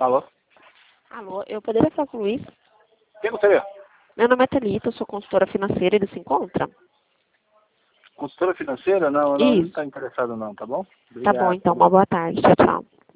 Alô? Alô, eu poderia falar com o Luiz? Quem gostaria? Meu nome é Thalita, eu sou consultora financeira, ele se encontra? Consultora financeira? Não, ele não Isso. está interessado não, tá bom? Tá bom, Obrigado. então, uma boa tarde. Tchau, tchau.